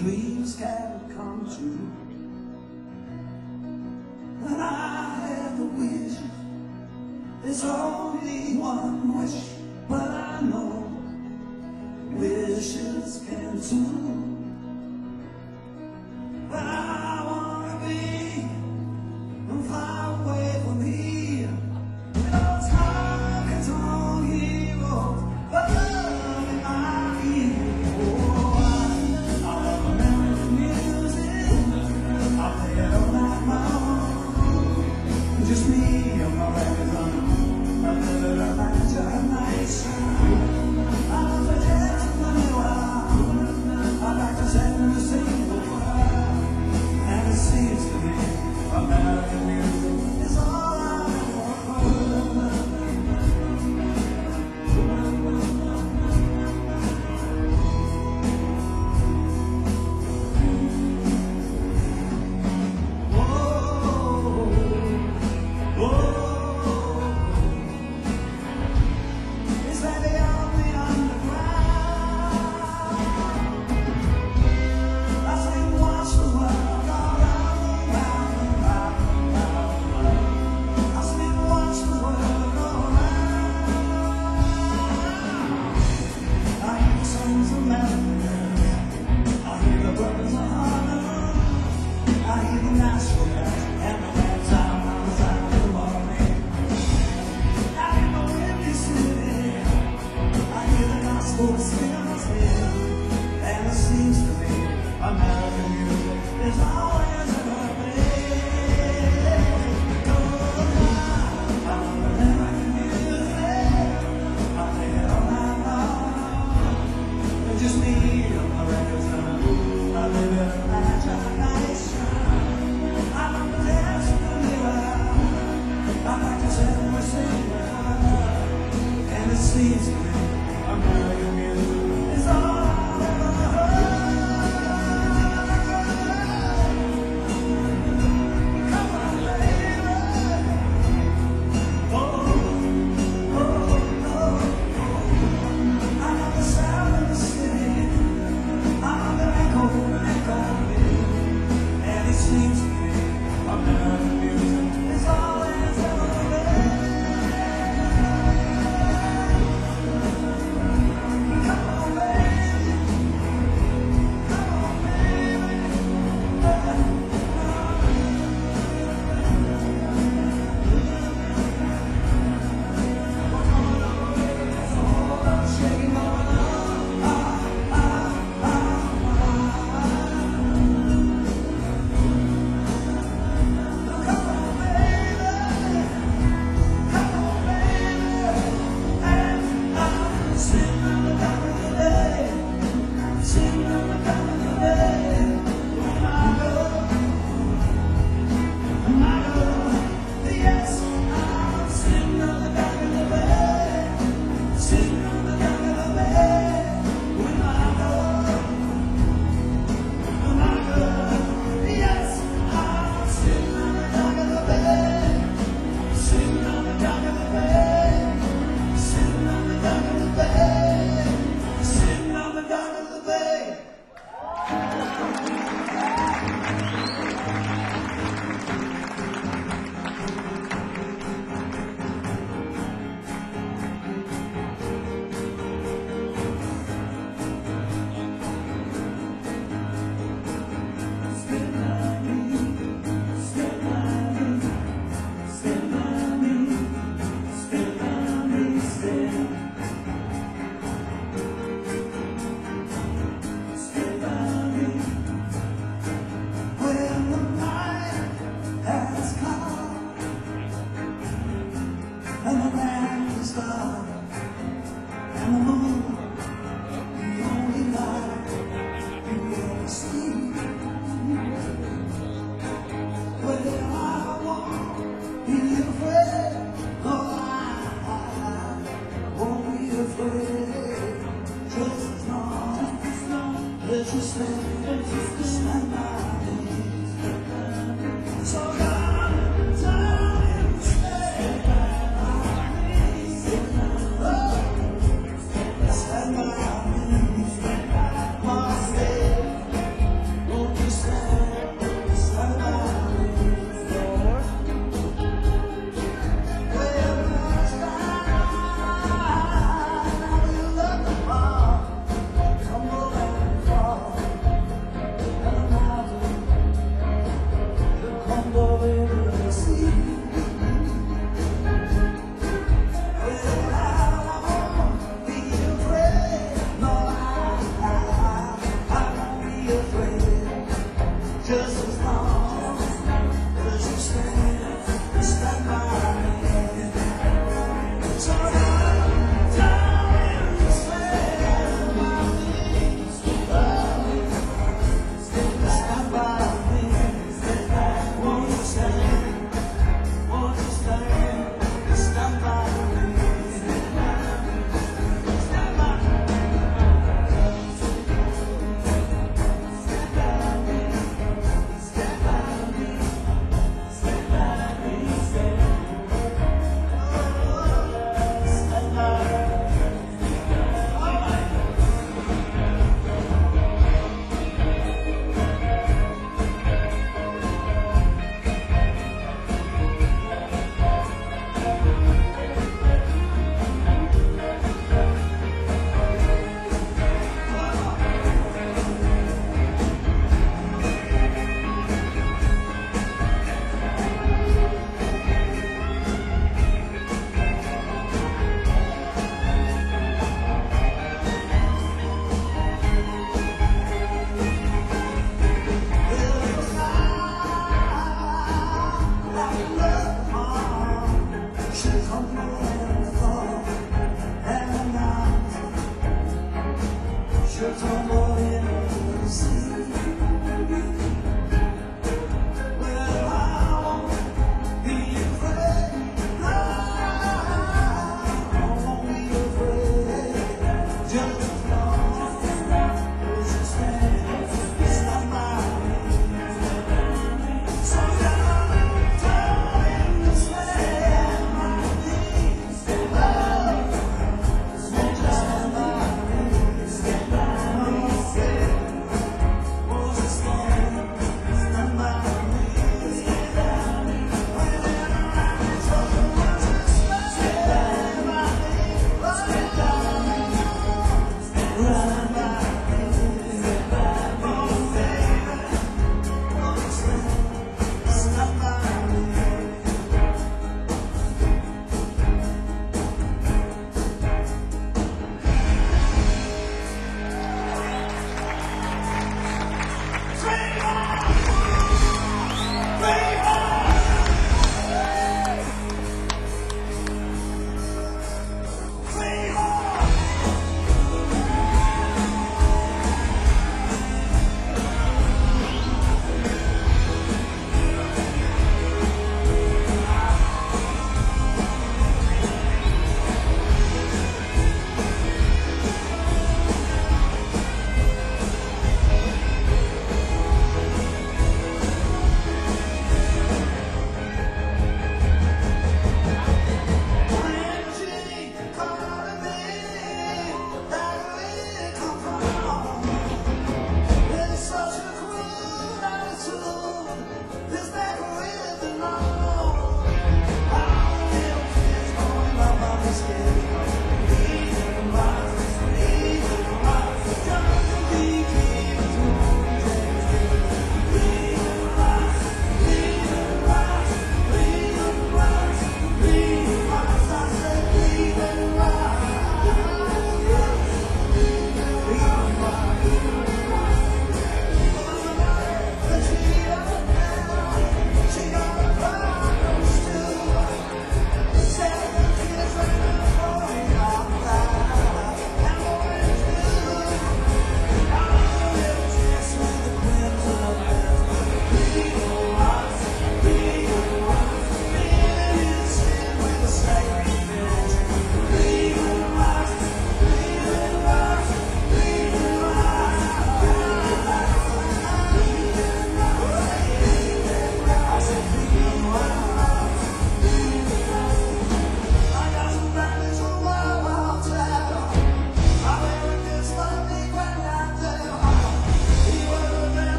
dreams can come true. When I have a wish, there's only one wish, but I know wishes can too. But I wanna be far away from here. No talking to heroes, but love in my ear. Oh, I love American music. I'll play it all night long. Just me and my records on. I live it up like a nice time. I love the dance of the new hour. I like to sing the single word. And it seems to me American music is all I want. Is that the only underground? I say watch the world go round and round and round and round. I say watch the world go round. I hear the songs of melodies. I hear the birds of Harlem. I hear the Nashville bells and the ragtime runs out of the morning. I hear the windy city. I hear the gospel singers here. And it seems to me American music is always in a play. I love American music. I play it all night long. It's just me on the records and I live it like a nice time. I love the dance of the new hour. I like to sing every single word. And it seems to me American music is all I've ever heard. Come on, baby. Oh, oh, oh. I love the sound of the city. I love the echo of it. And it seems to me American music is all it's ever been. Come on, baby. Come on, baby. Hold on, shaking on up. Come on, baby. Come on, baby. And I'm sitting on the dock of the bay. Sitting on the dock of the bay. When I go, yes, I'm sitting on the dock of the bay. Sitting on the dock of the bay. When I go, yes, I'm sitting on the dock of the bay. Sitting on the dock of the bay. Sitting on the dock of the bay. Sitting on the dock of the bay. Stand by me, stand by me, stand by me, stand by me, stand. Stand by me. When the night has come and the land is dark and the moon the only light you ever see. Well, I won't be afraid. No, I won't be afraid. Just as long as you stand by me. So God, time to stay by me. Oh, stand by me.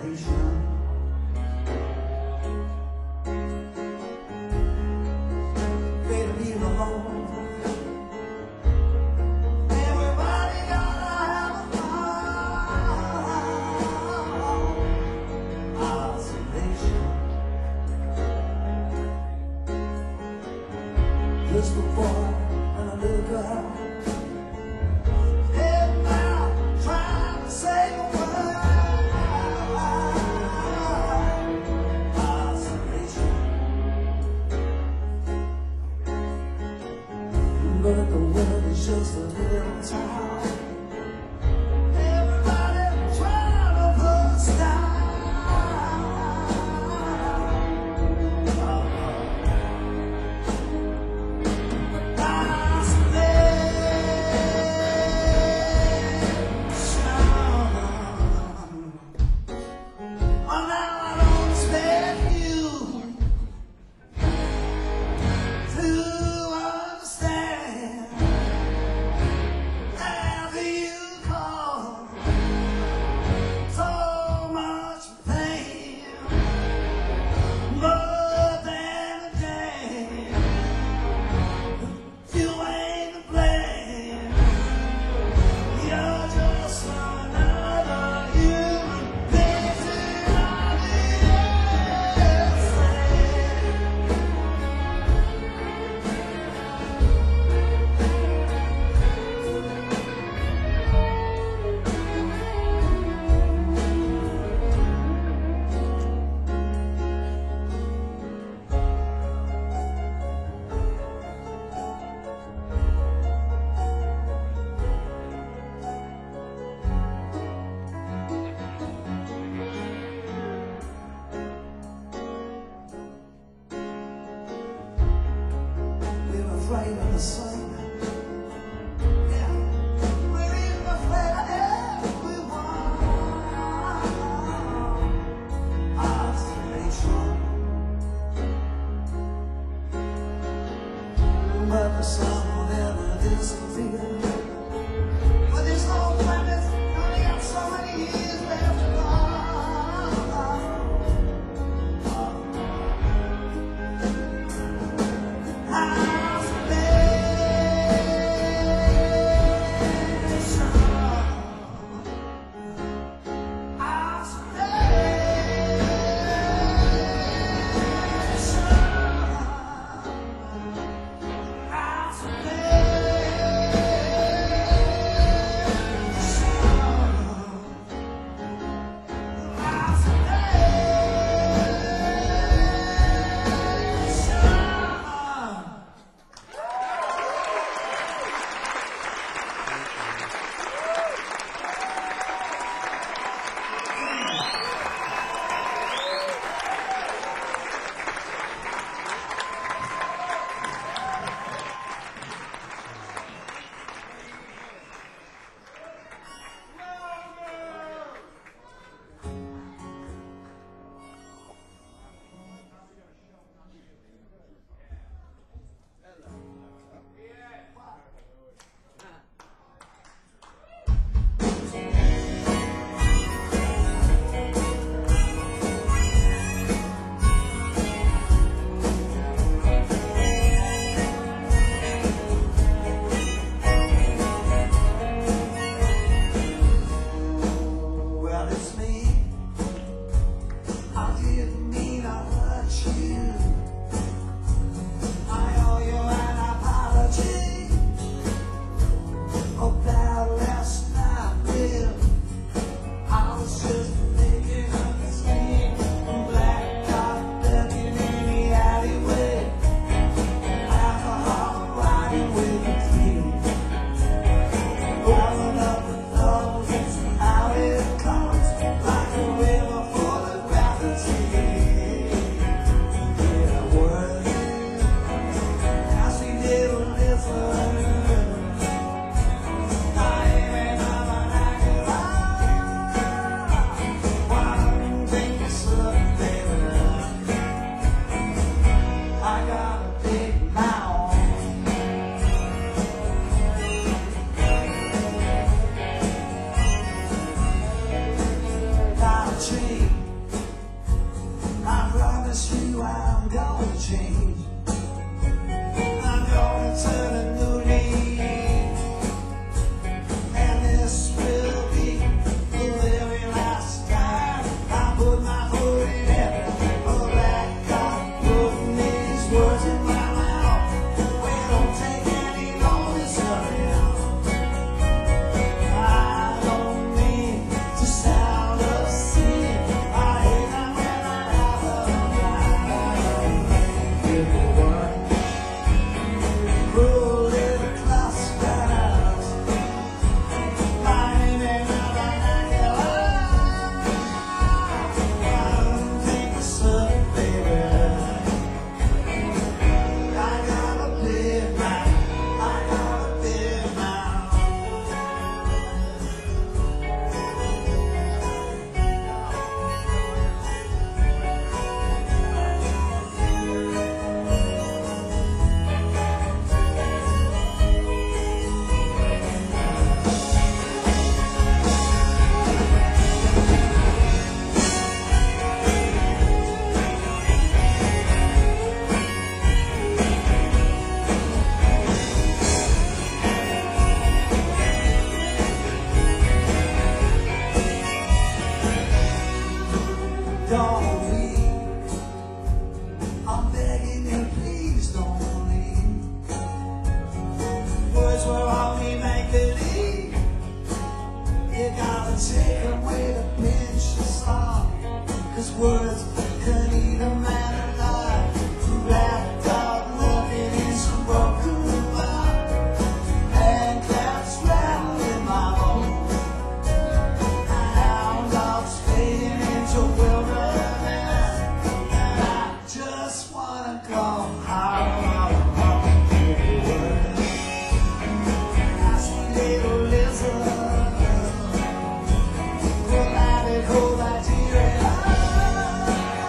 isolation. They leave alone. Everybody gotta have a heart. Isolation. Just a boy and a little girl. Heading out, trying to say a word. Isolation. But the world is just a little town. Everybody trying to put us down. Isolation. see. I promise you I'm gonna change. I'm gonna turn a new leaf, and this will be the very last time I put my foot in it. Oh, that God putting these words in my mouth. We don't take any notice of it. I don't mean to sound obscene. I hate that when I have a good one. Cruel little clusters, lying in the vernacular. I don't think so, baby. I gotta live now. I gotta live now. Don't leave. I'm begging you, please don't leave. Words were only make believe. You gotta take away the pinch of salt, 'cause words can eat a man alive. Wrapped up nothing in some broken bar, and cats rattle in my bones. Hound dogs fading into wilderness, and I just wanna go home. I see little lizards, romantic whole Nigeria.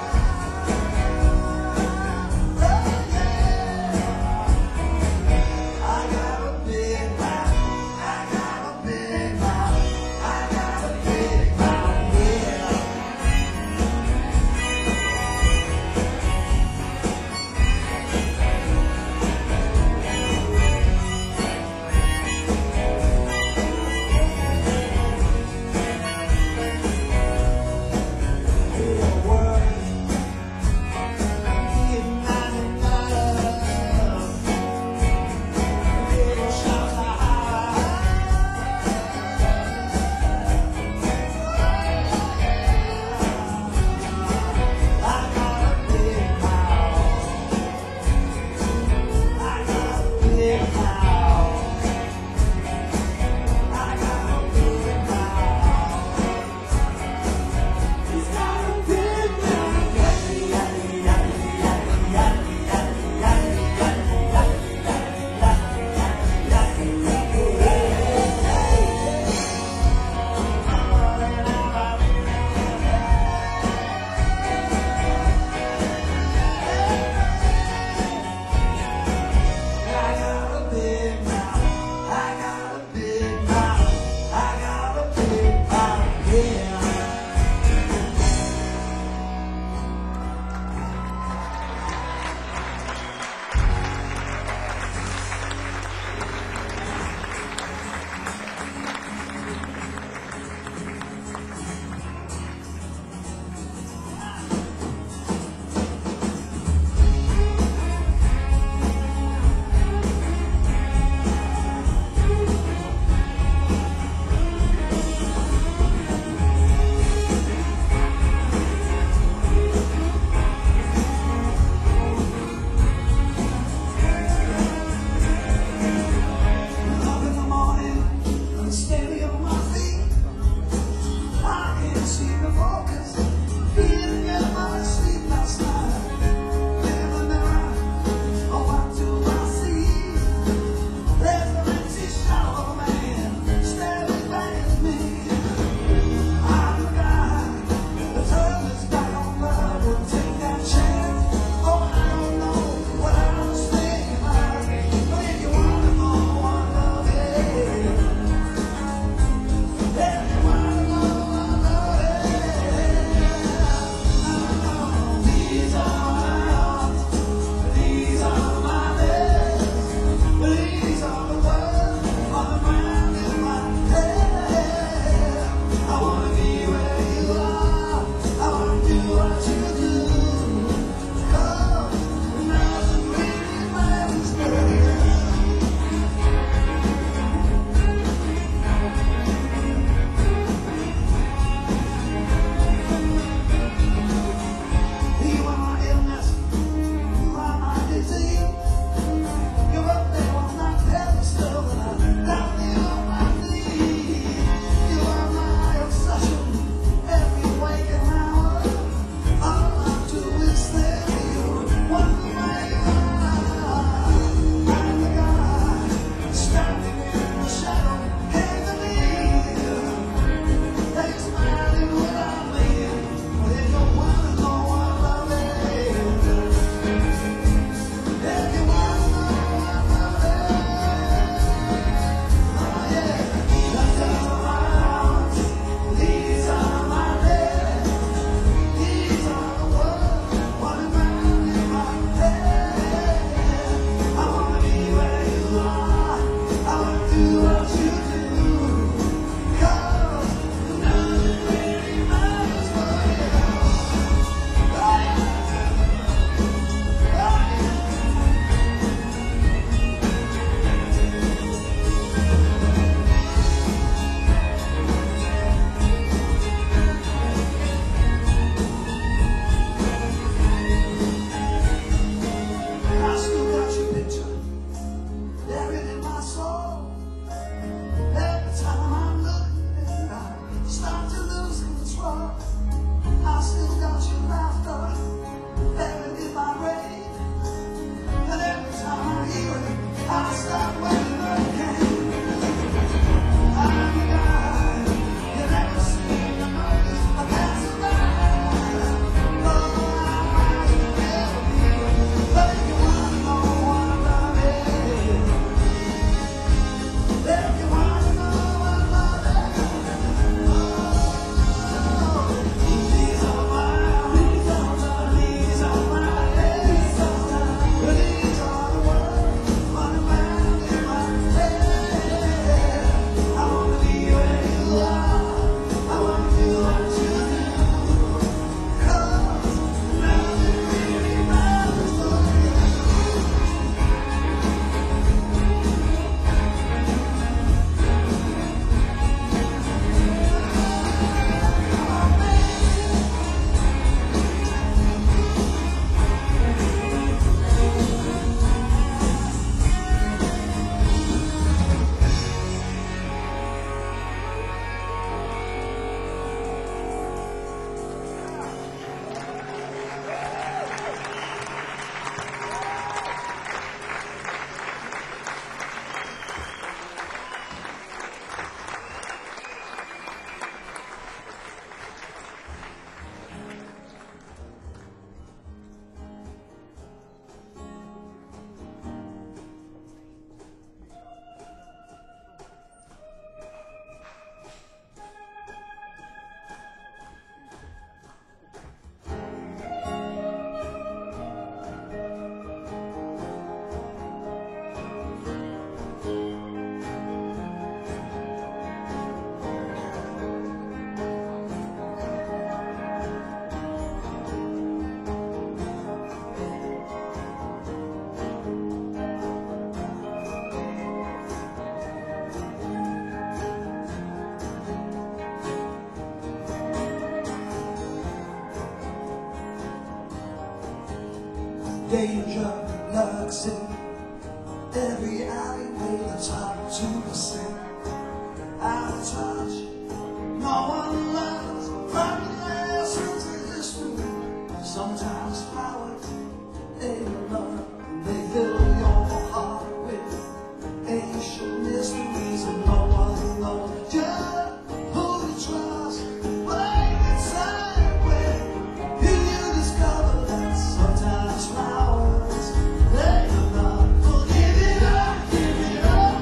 Danger lurks in every alleyway that's up to the sea. Out of touch, no one learns from the lessons in history. Sometimes flowers, they learn, they fill your heart with ancient mysteries, and no one knows just who to trust. But ain't it sad when you discover that sometimes flowers, they learn. So give it up, give it up,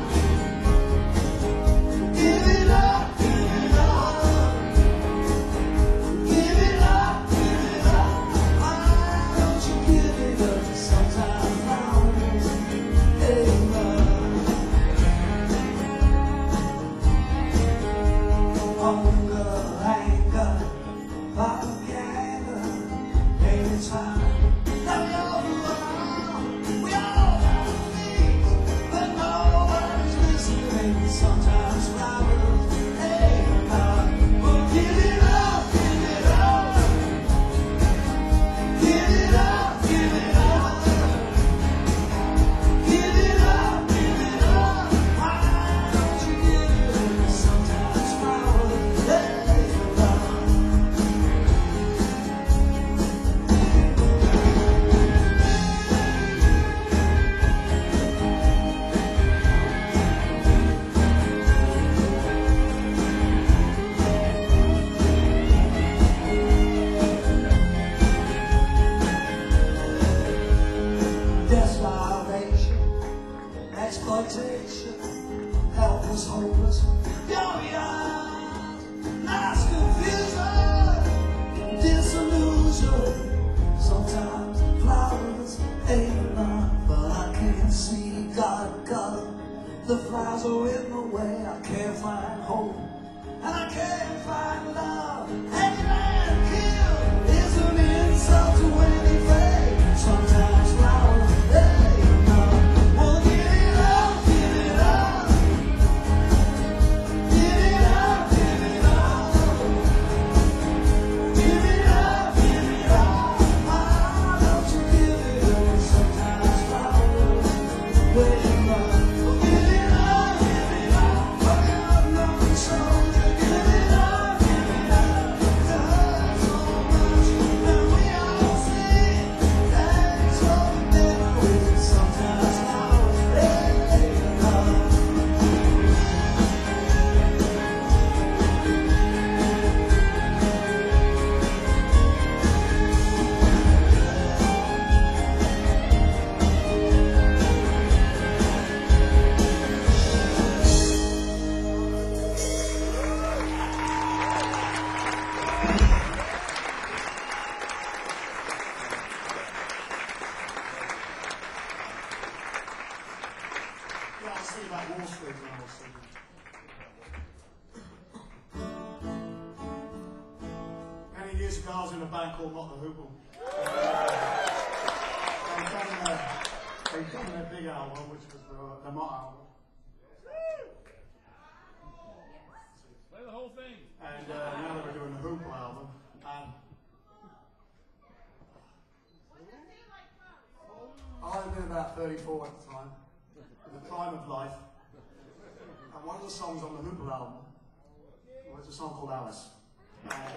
give it up, give it up, give it up, give it up. Why don't you give it up? Sometimes flowers, they learn. Hunger, anger, propaganda, anytime. Now we all belong, we all have things, but nobody's listening. Sometimes flowers, they learn. Well, give it up, give it up, give it up, give it up, give it up, give it up. Why don't you give it up? Sometimes flowers, they learn. Desolation, exploitation, helpless, hopeless, furious, mass confusion, disillusion. Sometimes flowers ain't enough, but I can't see God got 'em. The flowers are in the way. I can't find hope, and I can't find love. Hate and kill is an insult to any faith. Sometimes flowers, they enough. Well, give it up, give it up, give it up, give it up, give it up, give it up. Why don't you give it up? Sometimes flowers, they enough. Well, give it up, give it up. Work out nothing soldier. Give it up, give it up. There's so much that we all see. Thanks for the memories. Sometimes flowers, they enough. Yeah, I'll see about Wall Street when I was singing. Many years ago, I was in a band called Not the Hoople. They'd done their big album, which was the Mott album. Play the whole thing. And now they were doing the Hoople album. And I would have been about 34 at the time, in the prime of life. And one of the songs on the Hoople album was a song called Alice. And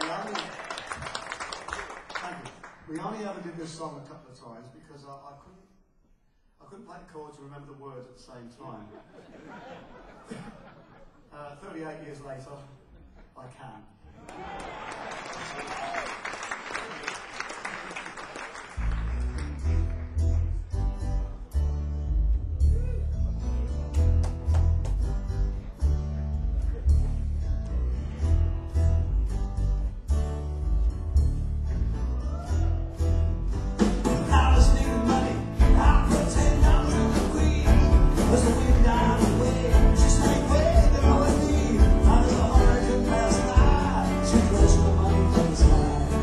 we only ever did this song a couple of times because I couldn't play the chords and remember the words at the same time. 38 years later, I can. I was making money. I put $10 in the queen. Was the wind down the way? She swing waving on me. I was a hurricane last night. She pushed the money from the sky.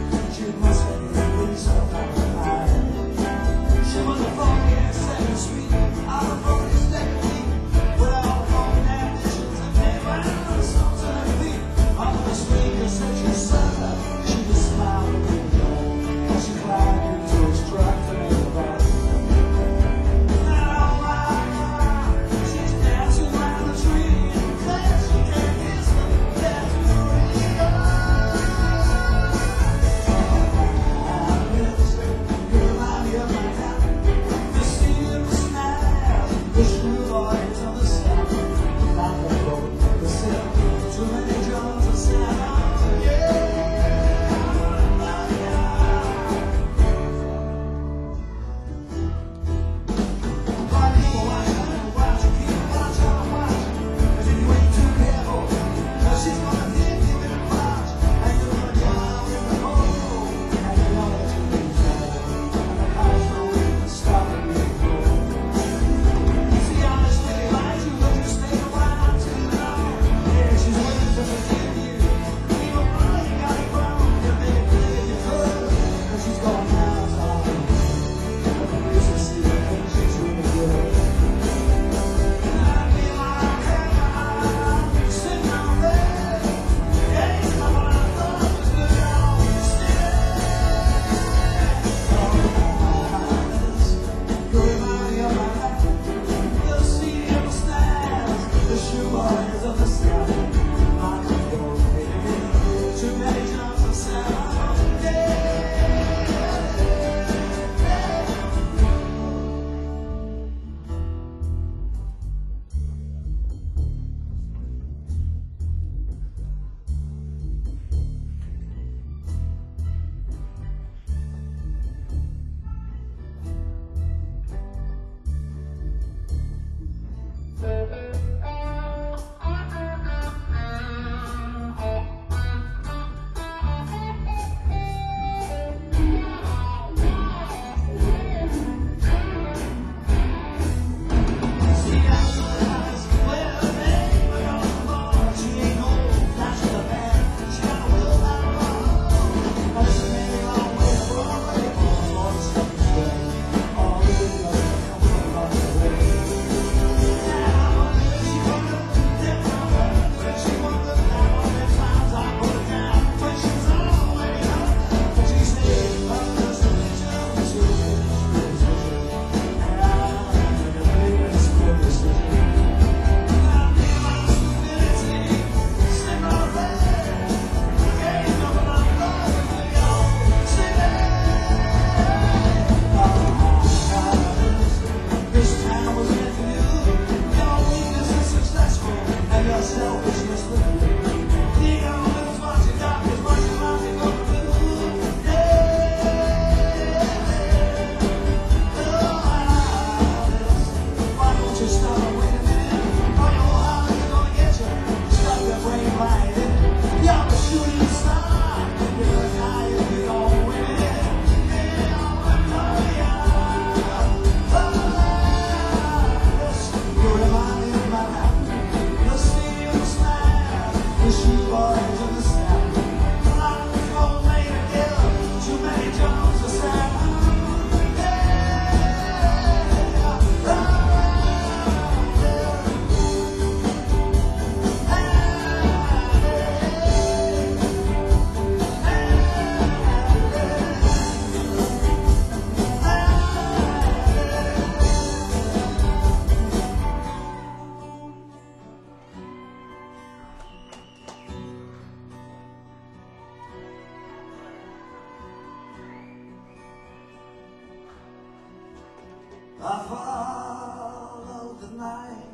I followed the night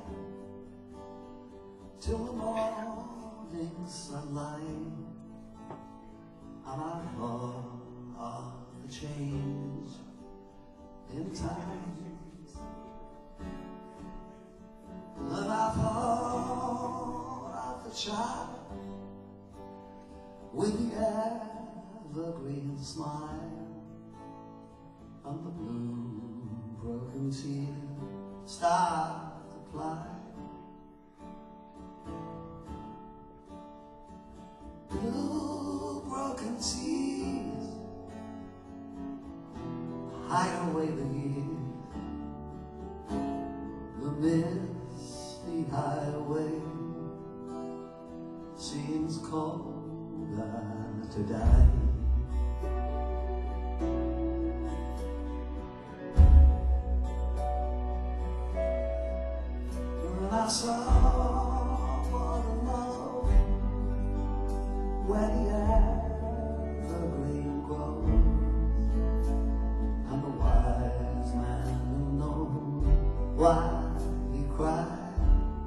till the morning sunlight, and I thought of the change in time. And I thought of the child with the evergreen smile and the blue broken tears start to fly. Blue broken tears hide away the years, the misty highway seems colder to die. When I saw what a love where the evergreen grows, and the wise man who knows why he cries.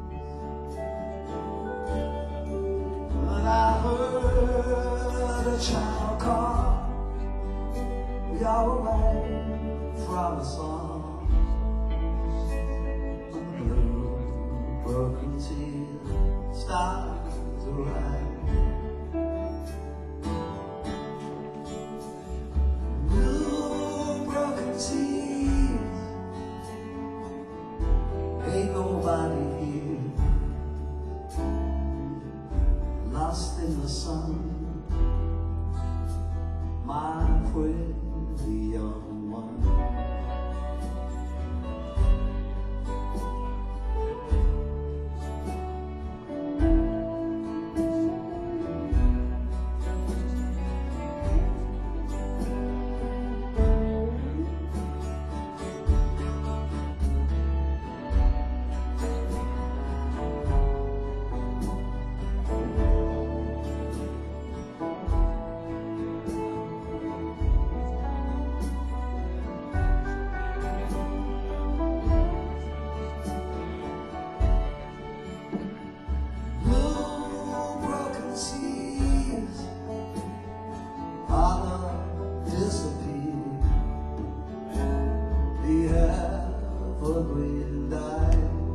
When I heard a child call, we are away from the song, and the blue broken tears start to rise. Blue broken tears, ain't nobody here, lost in the sun, my pretty young one. Evergreen dies,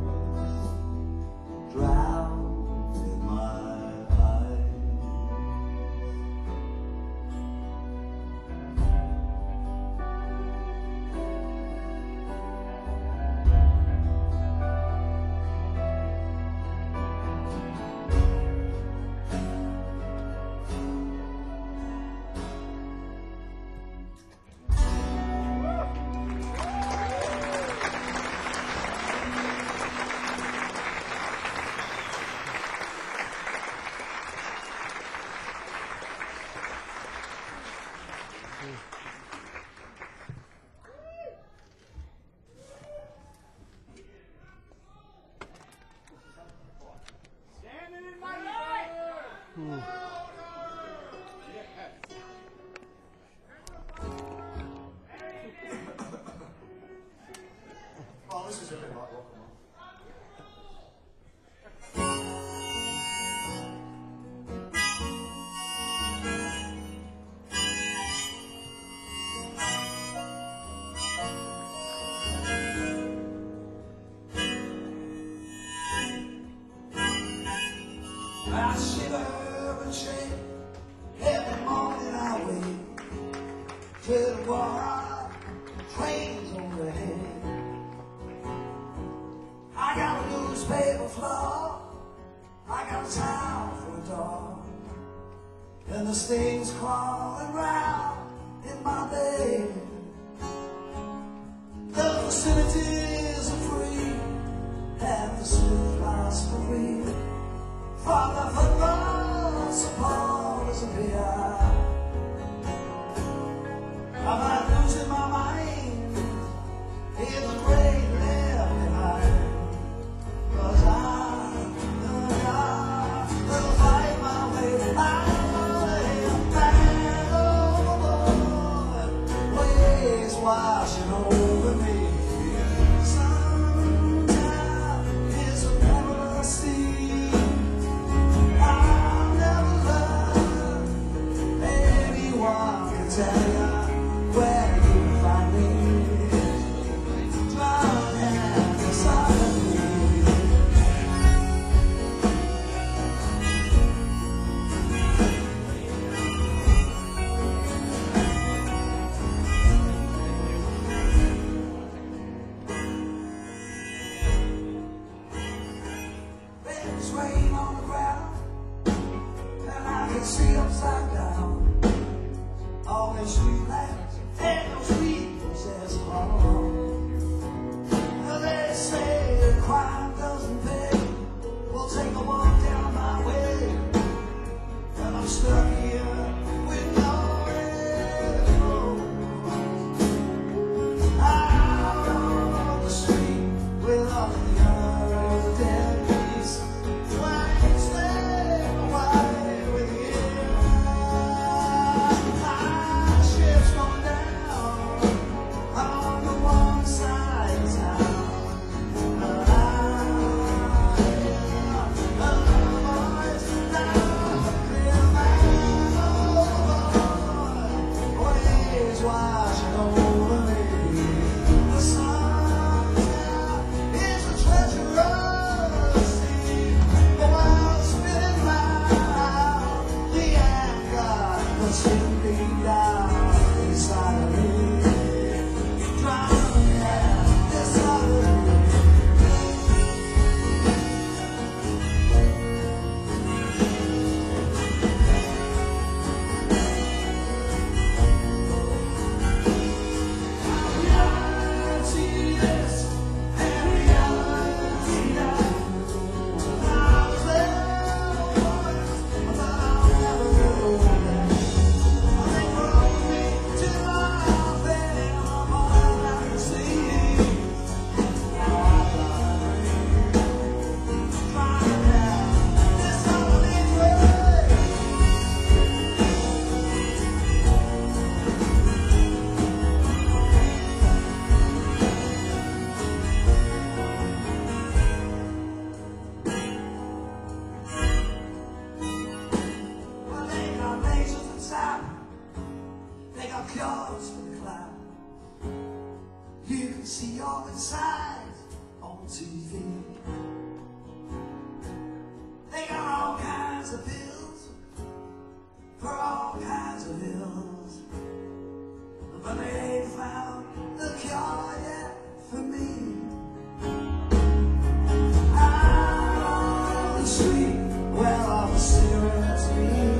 drowned in my eyes. Standing in my light. Oh, this is a bit like rock and roll. I shiver and shake every morning I wake to the war trains overhead. I got a newspaper floor, I got a towel for a dog, and the stings crawling round in my bed. The facilities are free, and the superflights for real. From the football supporters appear, am I losing my mind in the great left behind? 'Cause I'm gonna fight my way out, man overboard, waves washing over me. street lights and those people's as hard. They say the crime doesn't pay. We'll take a walk down my way, and I'm stuck here with nowhere to go. Out on the street with all the other dead bees, why stay away with you? My ship's gone down on the one side of town. Washing over me, the sun is a treacherous sea. The world's spinning round, the anger pushing me down inside of me, drowning out this heart of me. They got claws for the cloud. You can see all inside on TV. They got all kinds of pills for all kinds of ills, but they ain't found the cure yet for me. Out on the street where all the cigarettes mean.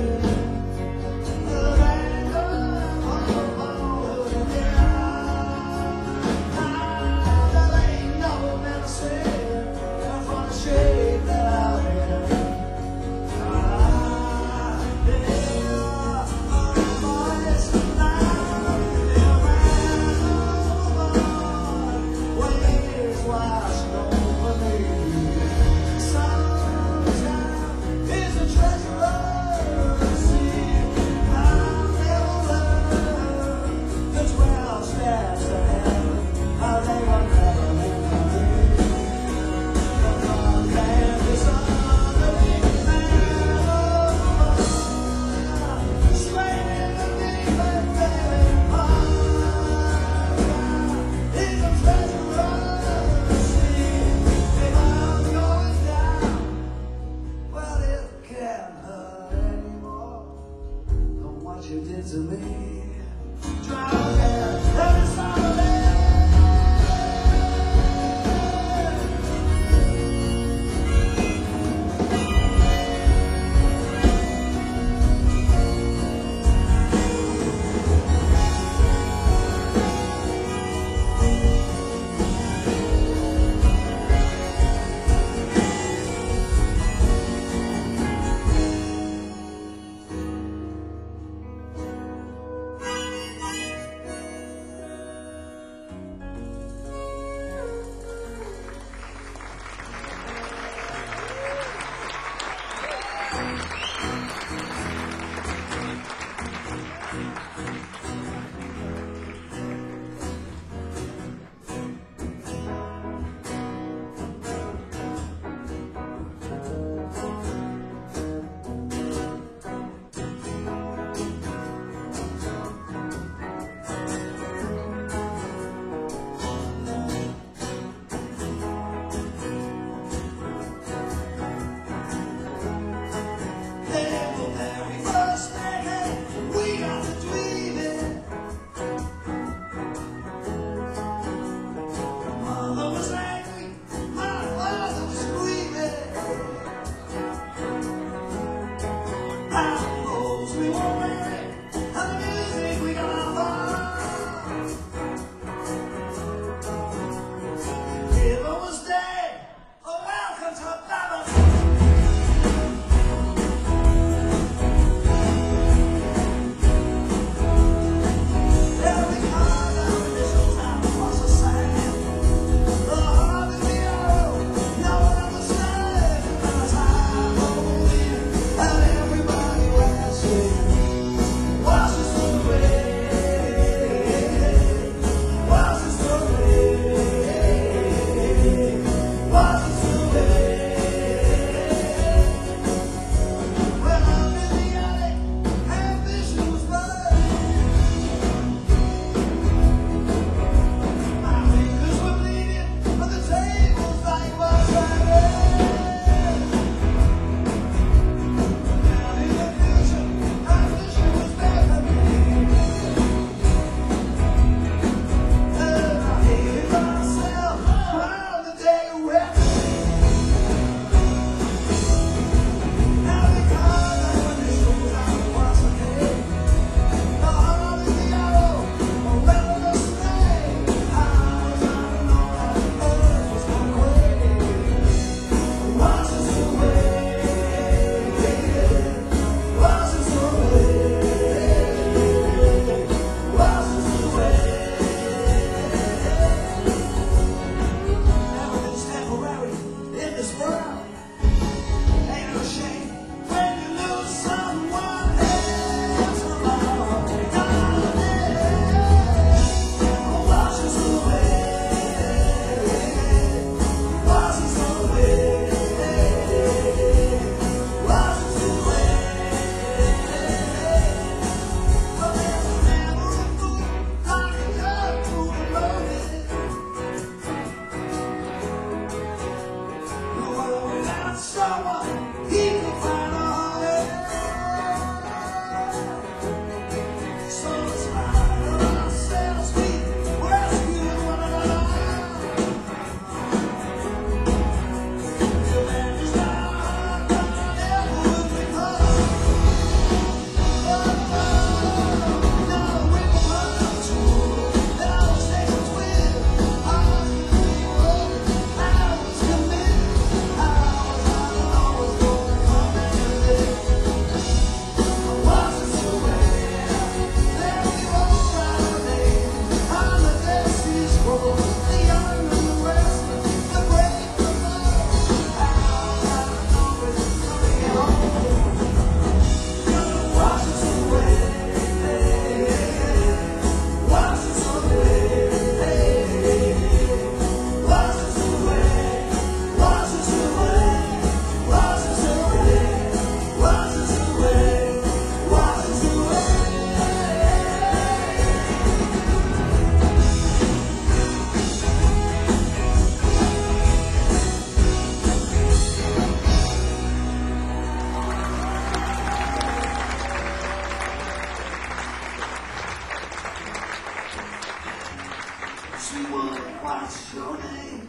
Sweet woman, what's your name?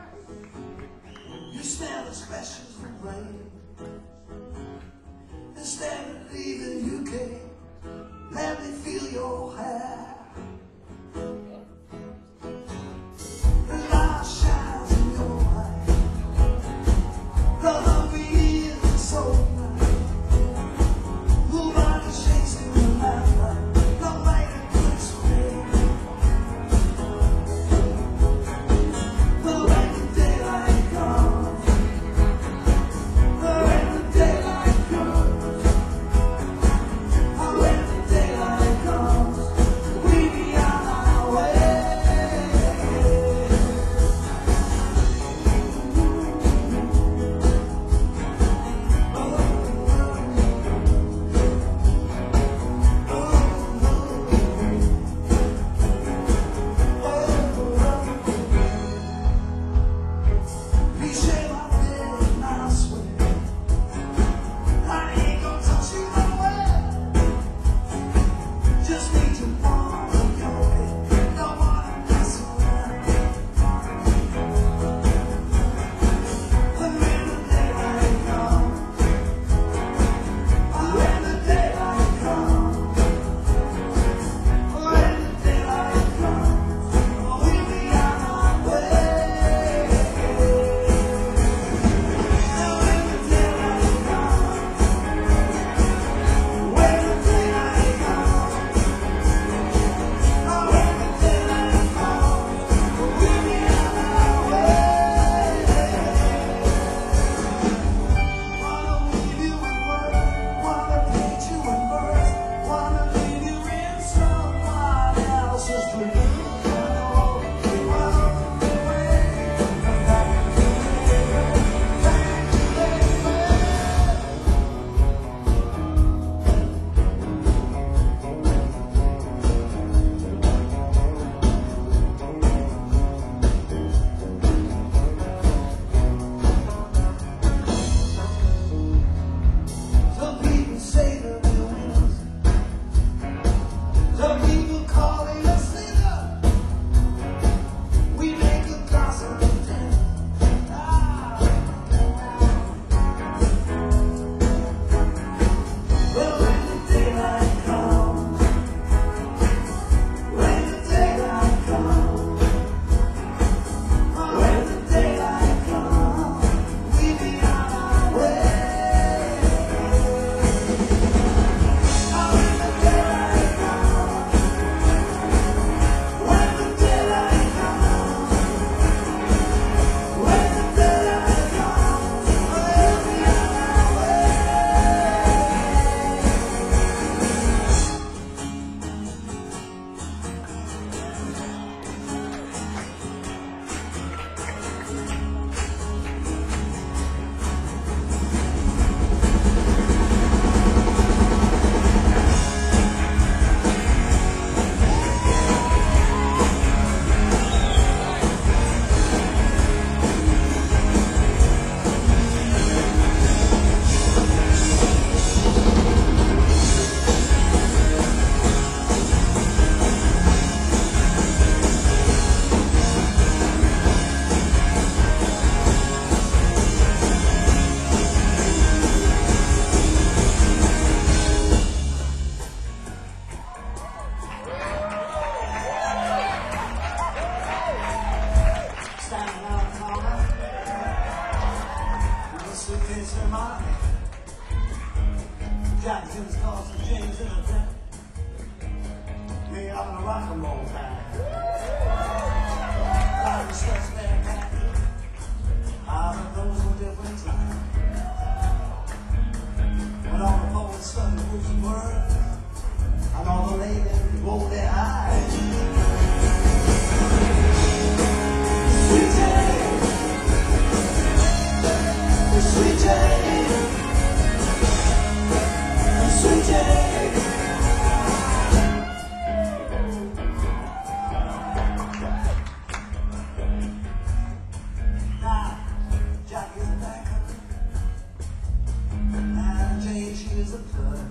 You smell as fresh as the rain. Instead of leaving, you came. Let me feel your hair. The light shines in your eyes. The hungry is so nice. Nobody chasing the lamplight. No light and good spray. But when the daylight comes, when the daylight comes, when the daylight comes, we be on our way. We share my bed and I swear I ain't gonna touch you nowhere. Just need to warm up your bed. Don't wanna mess around. When the daylight comes, when the daylight comes, when the daylight comes, we be on our way. When the daylight comes, when the daylight comes, when the daylight comes, we be on our way. Wanna leave you in words, wanna paint you in words, wanna leave you in someone else's dream. I know you wanna be away from back to Some people say that we're winners. Some people call it a sinner. We make a gossip of dinner. Well, when the daylight comes, when the daylight comes, when the daylight comes, we be on our way. When the daylight comes, when the daylight comes, when the daylight comes, we'll be on our way. Standing out in the corner, with a suitcase in my hand. Jack's in his car, some James in the tent. Me, I'm in a rock and roll band. I'm stressed there, happy. I heard those were different times. When all the poets started losing words, and all the ladies rolled their eyes. Sweet Jane, Sweet Jane, Sweet Jane. Now, Jack is a banker, and Jane, she is a clerk.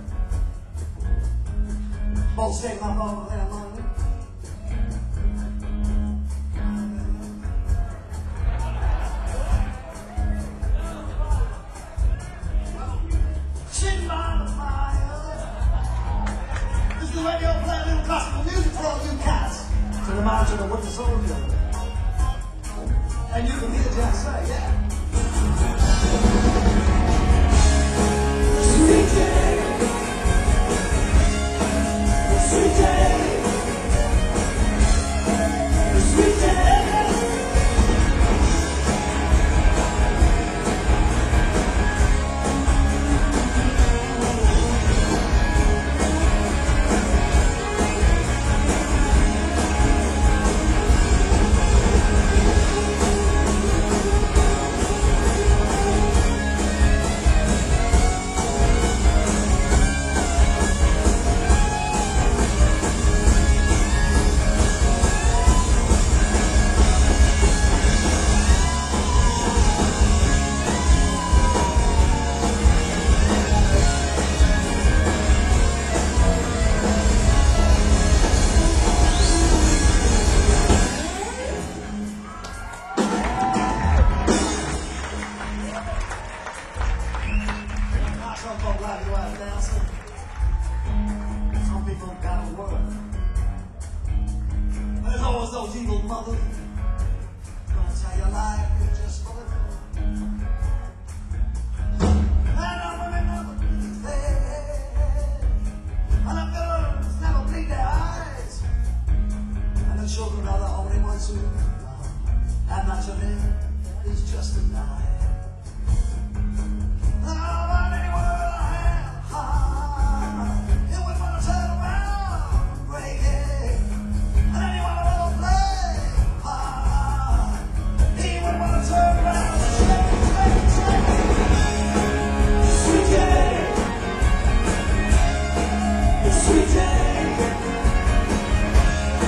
Both take my love of their money. March of the Winter Soldier. And you can hear Jack say, yeah. Sweet day, sweet day, sweet day. Some folk like you out dancing. Some people gotta work. There's always those evil mothers gonna tell you life is just for the fun. And I remember the and the girls never bleed their eyes, and the children are the only ones who know. And much of it is just a lie.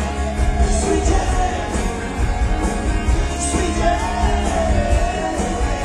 Sweet day,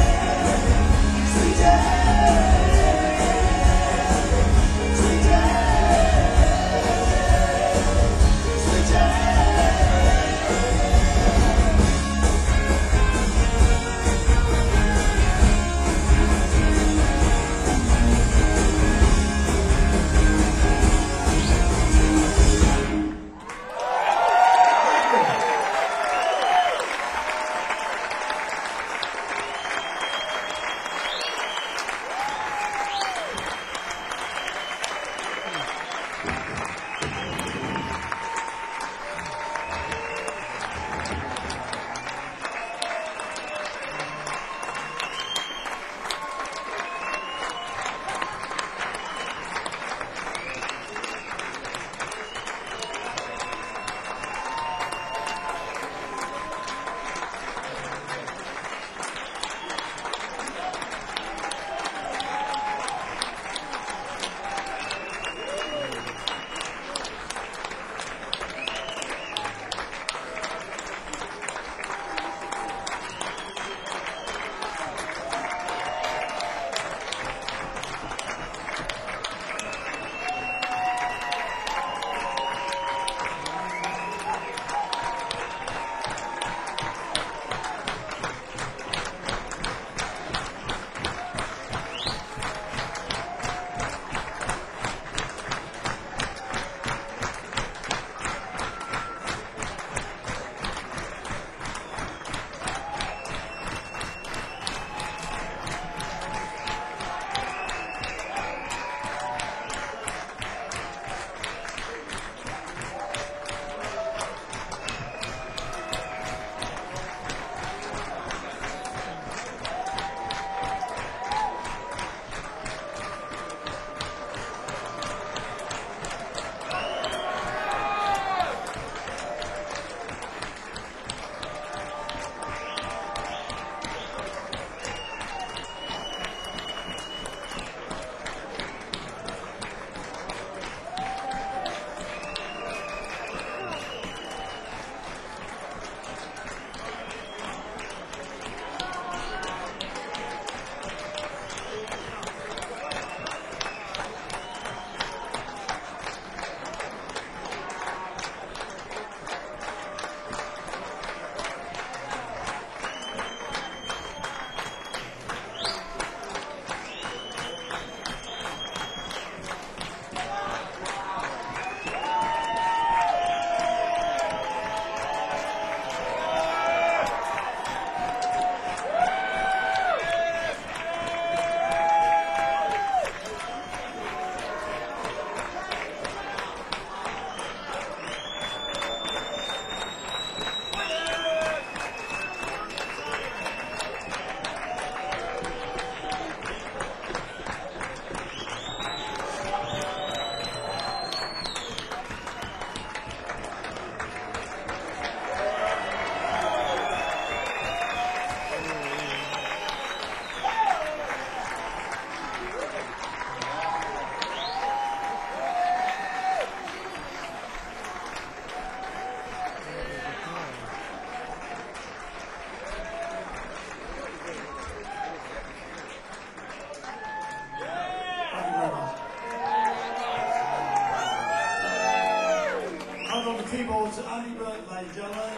ladies and gentlemen.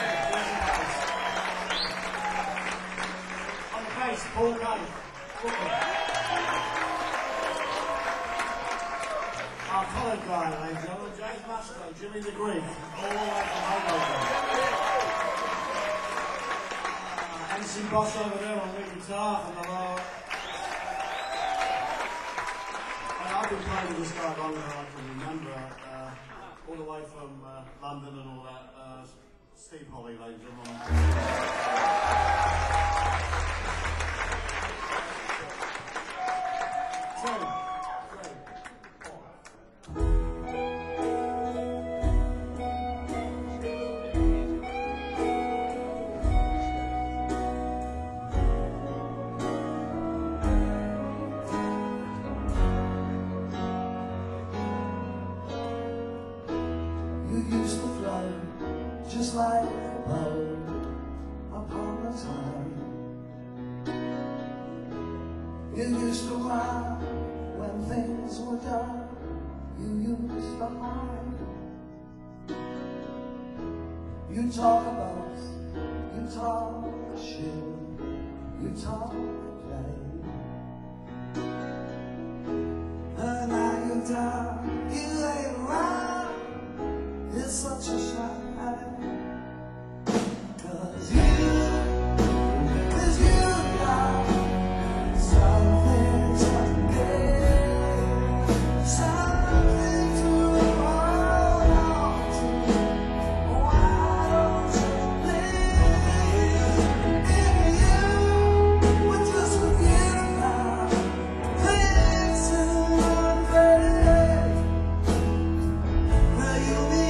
On the bass, Paul Cuddy. Our coloured guy, ladies and gentlemen, James Musgrove, Jimmy the Greek, all the way from Hoboken. MC Boss over there on lead guitar from the lower. I've been playing with this guy longer than I can remember, all the way from London and all that. Steve Holly, ladies and gentlemen. You used to float just like a boat upon the tide. You used to run when things were dark. You used to hide. You talk about, you talk shit, you talk play. And now you're down, you ain't around. It's such a shame. 'Cause you got something to give, something to hold on to. Why don't you live in you? We're just forgetting about things in one day. Will you be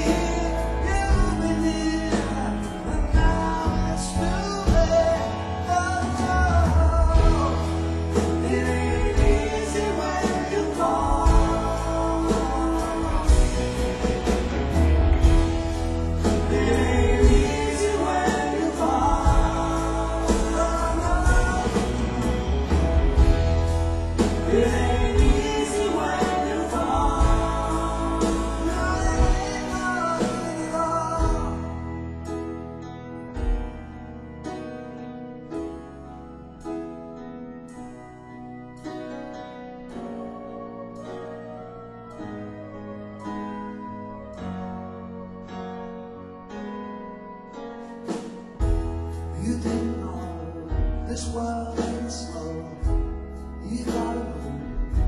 You didn't know this world ain't slow. You gotta move.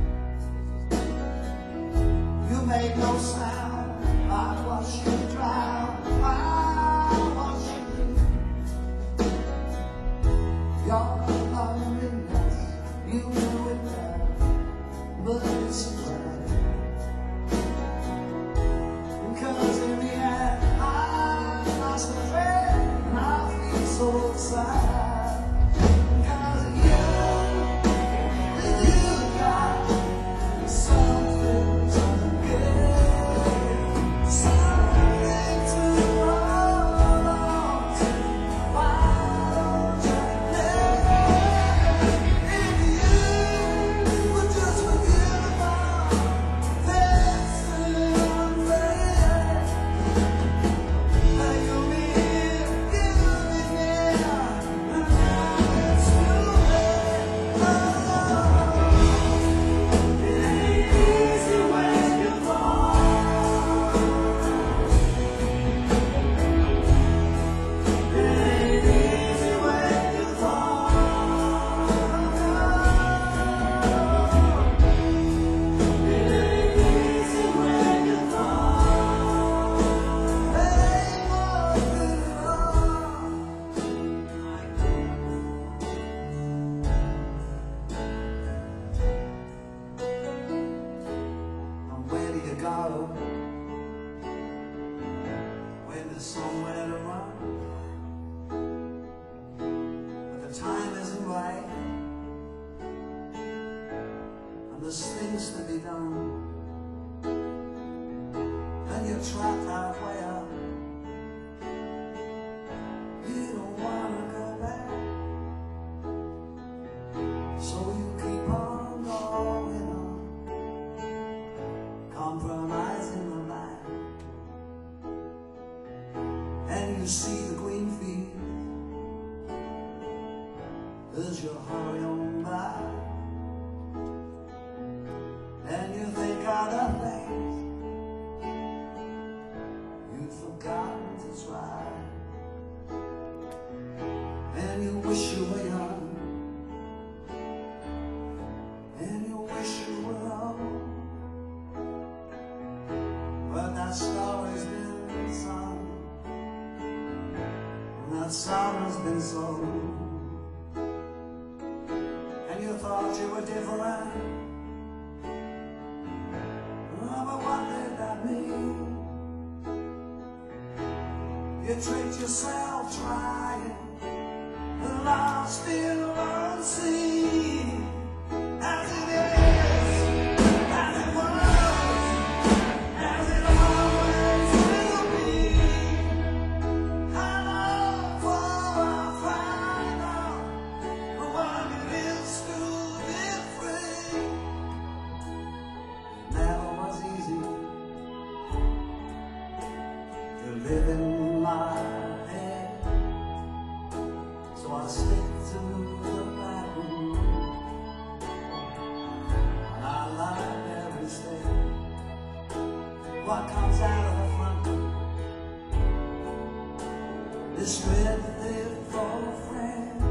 You make no sound. I watch you drown. I watch you leave. Your loneliness, you knew it well, but it's a way. 'Cause in the end, I lost a friend, and I feel so sad. 'Cause you got something to give, something to hold on to. Why don't you live in you? We're just forget about this one day. You'll be here, you'll be near, and now it's too late. Oh, it ain't easy when you fall. It ain't easy when you fall. It ain't easy when you fall. Ain't nothing wrong. And where do you go when there's somewhere to run? But the time isn't right, and there's things to be done, and you're trapped halfway up. You don't wanna go back, so you keep on going on, compromising the light. you see the green field as you hurry on by, and you think of the things you've forgotten to try, and you wish you were young, and you wish you were old, but that story's been sung, and that song has been sold. You thought you were different, oh, but what did that mean? You tricked yourself trying, lost in unseen, as it is, as it was, as it always will be. Our love for our Father, what it is to be free. Never was easy to live in my head, so I stick to the back room, and I like every step. What comes out of the front is strictly for a friend.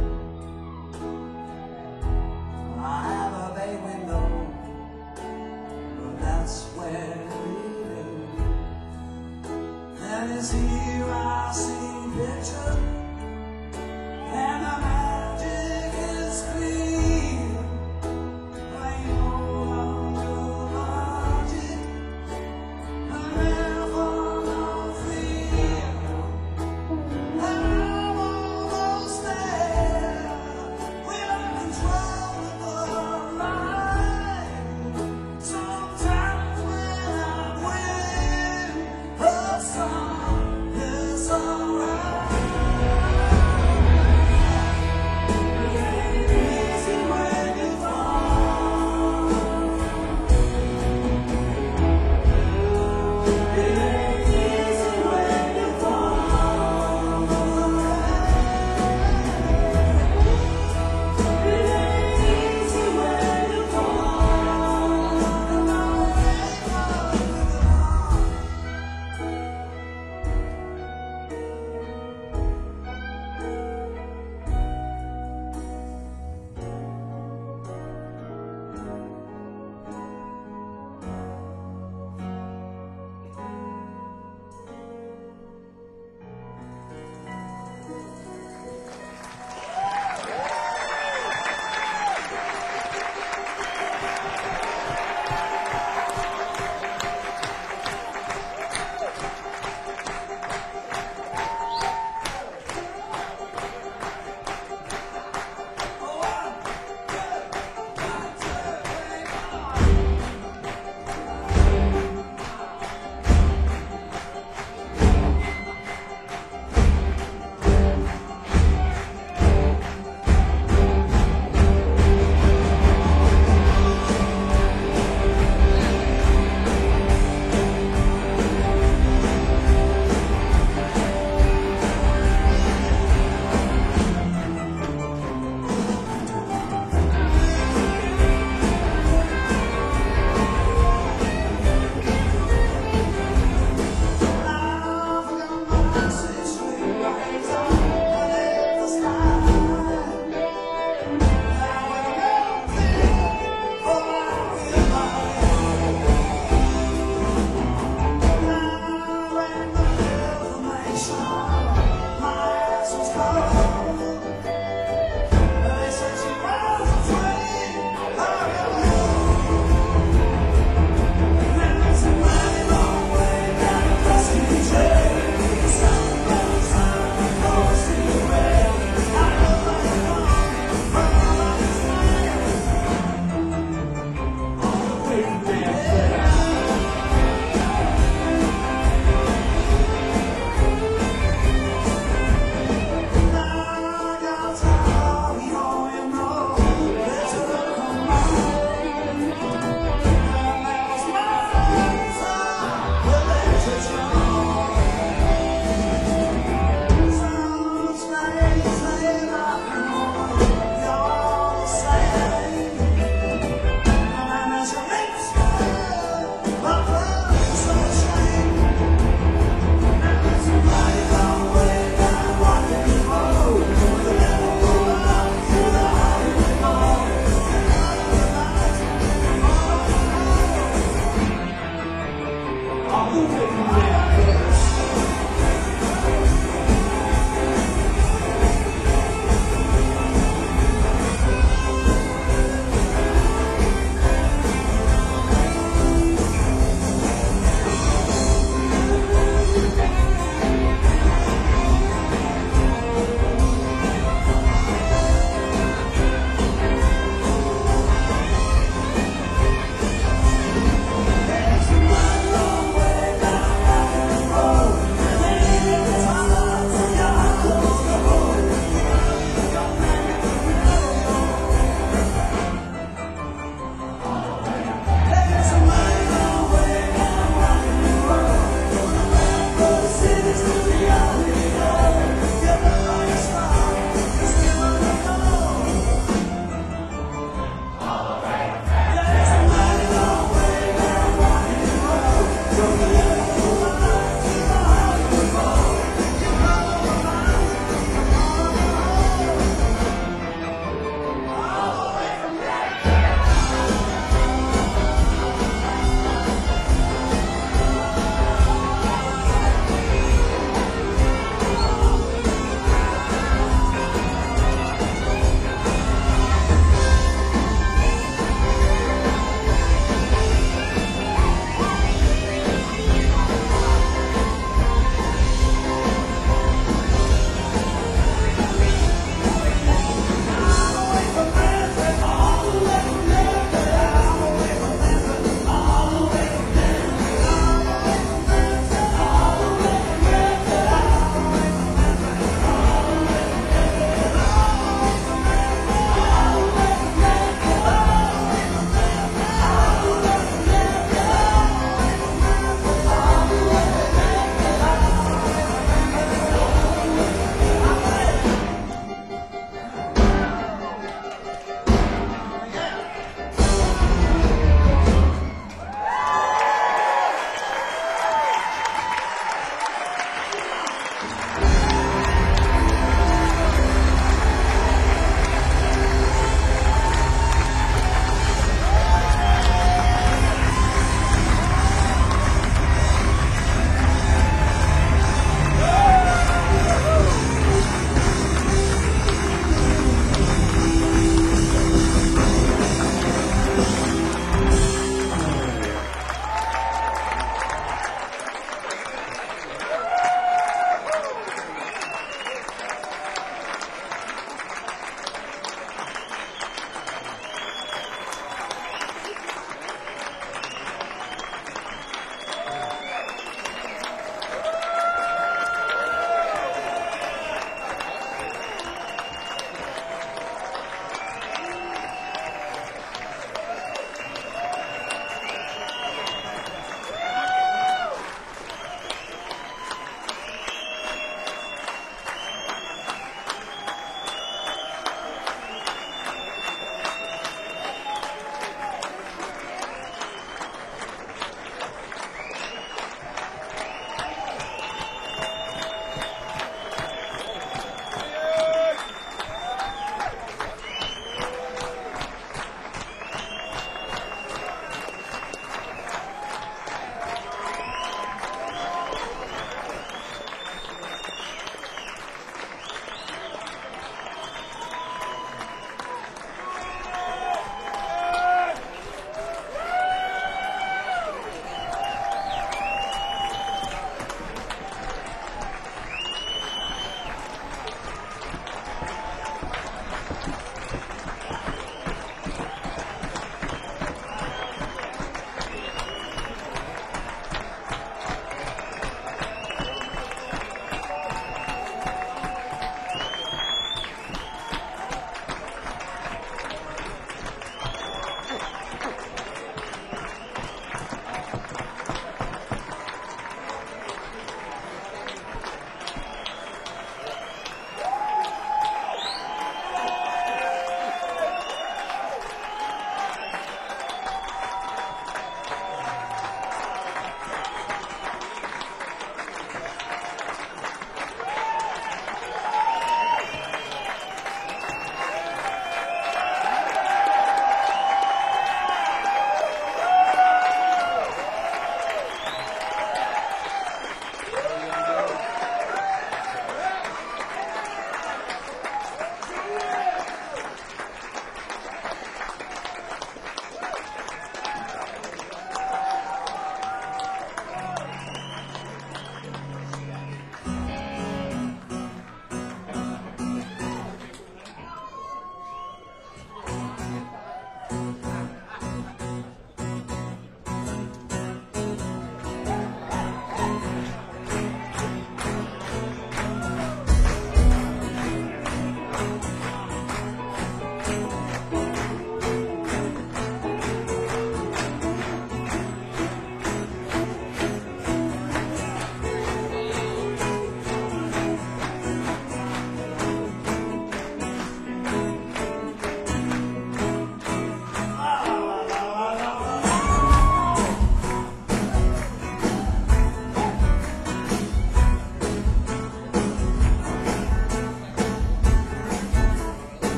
I have a bay window, but that's where we live. And it's here I see pictures, and the magic is clear. Plain old logic, and never no fear. And I won't go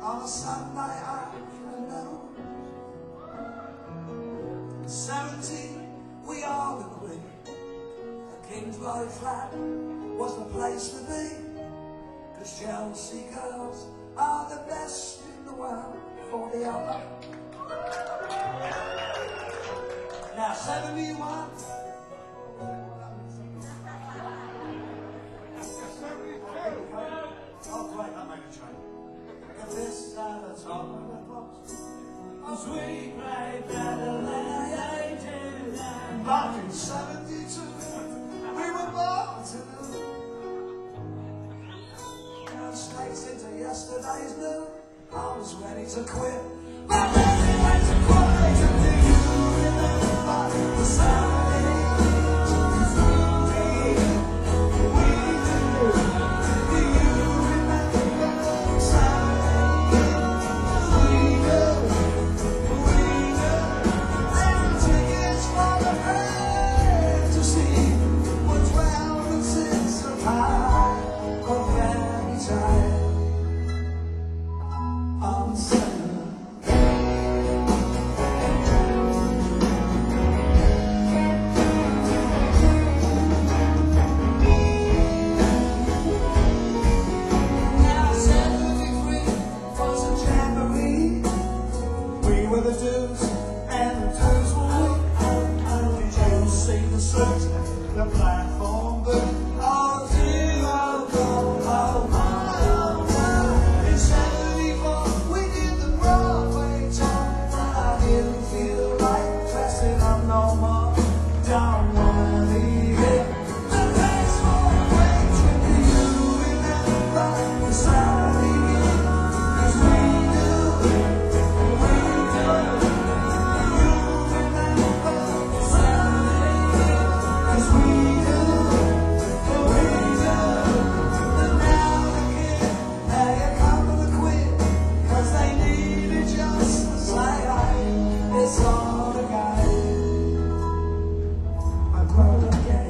On a Sunday afternoon, 17, we all agreed that Kingsbury Flat was the place to be, 'cause Chelsea girls are the best in the world for the other. Now 71, Oh, great, that made a change. if this side of top of the post, as we play better than I 89. Back in 72, we were born to lose. Now snakes into yesterday's noon, I was ready to quit, but then we went to quit. And do you remember the Saturday? We do. Do you remember the Saturday? We do. We do. And tickets for the fantasy were 12 and 6 of high, but very tight on Saturday. Now 73 was a jamboree. We were the dudes and the dudes were we. Did you see the suit, the platform boot? Oh dear, oh God, oh my, oh my. In 74 we did the Broadway tour, and I didn't feel like dressing up no more. Don't wanna leave it. The place for a great trip. Do you remember the Saturday gig? 'Cause we do. We do. You remember the Saturday gig? 'Cause we do. We do. And now the kid, now you come to the quit, 'cause they needed just to say, hey, it's all the guy. I grown up gay.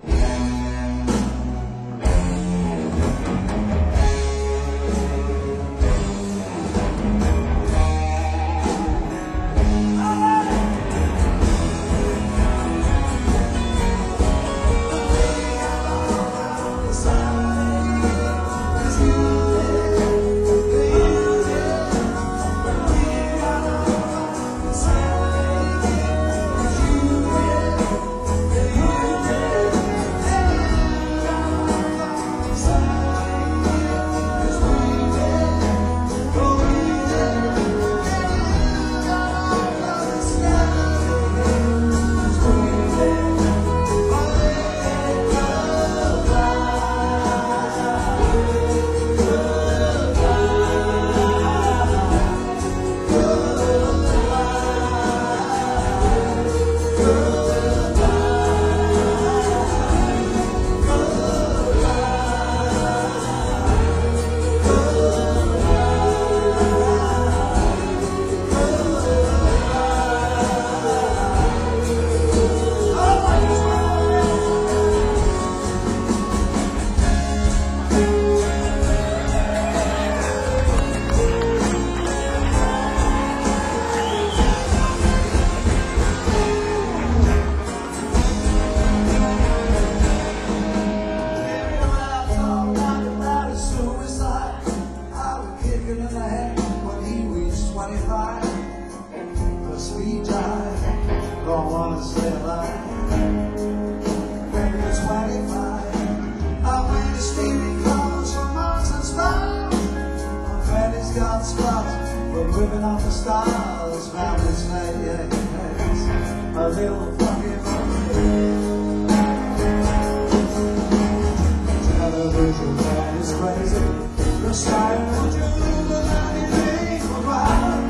Don't wanna say a lie. When you're 25, I went to Stevie Collins for Mars and Stars. My Freddy's got spots for ripping off the stars. Round his face, a little fucking television man is crazy. The sky will do the anything for right.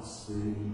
sing.